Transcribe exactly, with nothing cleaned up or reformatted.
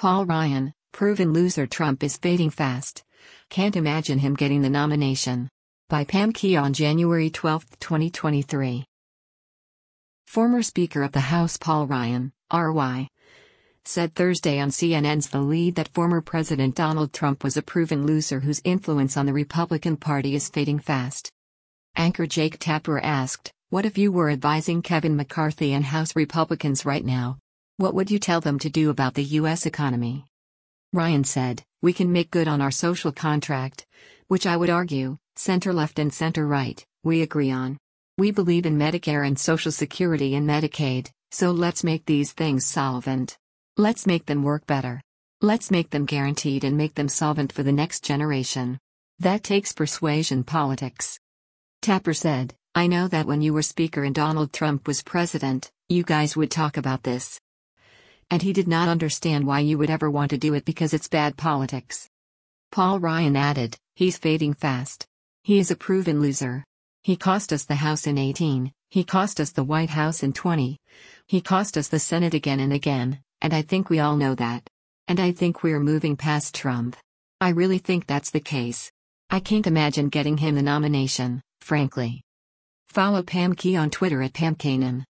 Paul Ryan, proven loser. Trump is fading fast. Can't imagine him getting the nomination. By Pam Key on January twelfth, twenty twenty-three. Former Speaker of the House Paul Ryan, R Y, said Thursday on C N N's The Lead that former President Donald Trump was a proven loser whose influence on the Republican Party is fading fast. Anchor Jake Tapper asked, "What if you were advising Kevin McCarthy and House Republicans right now? What would you tell them to do about the U S economy?" Ryan said, "We can make good on our social contract, which I would argue, center-left and center-right, we agree on. We believe in Medicare and Social Security and Medicaid, so let's make these things solvent. Let's make them work better. Let's make them guaranteed and make them solvent for the next generation. That takes persuasion politics." Tapper said, "I know that when you were Speaker and Donald Trump was President, you guys would talk about this. And he did not understand why you would ever want to do it because it's bad politics." Paul Ryan added, "He's fading fast. He is a proven loser. He cost us the House in eighteen, he cost us the White House in twenty. He cost us the Senate again and again, and I think we all know that. And I think we're moving past Trump. I really think that's the case. I can't imagine getting him the nomination, frankly." Follow Pam Key on Twitter at Pam Kanan.